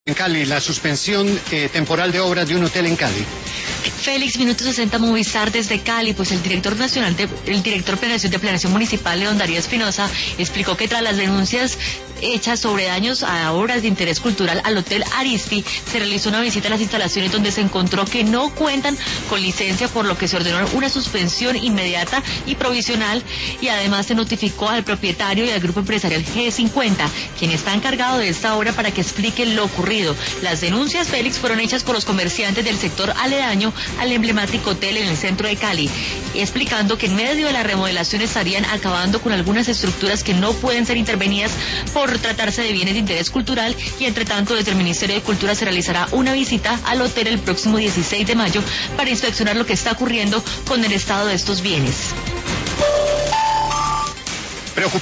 En Cali, la suspensión temporal de obras de un hotel en Cali. Félix, Minuto 60 Movistar desde Cali, pues el director de Planeación Municipal, León Darío Espinosa, explicó que tras las denuncias hechas sobre daños a obras de interés cultural al Hotel Aristi, se realizó una visita a las instalaciones donde se encontró que no cuentan con licencia, por lo que se ordenó una suspensión inmediata y provisional, y además se notificó al propietario y al grupo empresarial G50, quien está encargado de esta obra, para que explique lo ocurrido. Las denuncias, Félix, fueron hechas por los comerciantes del sector aledaño al emblemático hotel en el centro de Cali, explicando que en medio de la remodelación estarían acabando con algunas estructuras que no pueden ser intervenidas por tratarse de bienes de interés cultural, y entre tanto desde el Ministerio de Cultura se realizará una visita al hotel el próximo 16 de mayo para inspeccionar lo que está ocurriendo con el estado de estos bienes.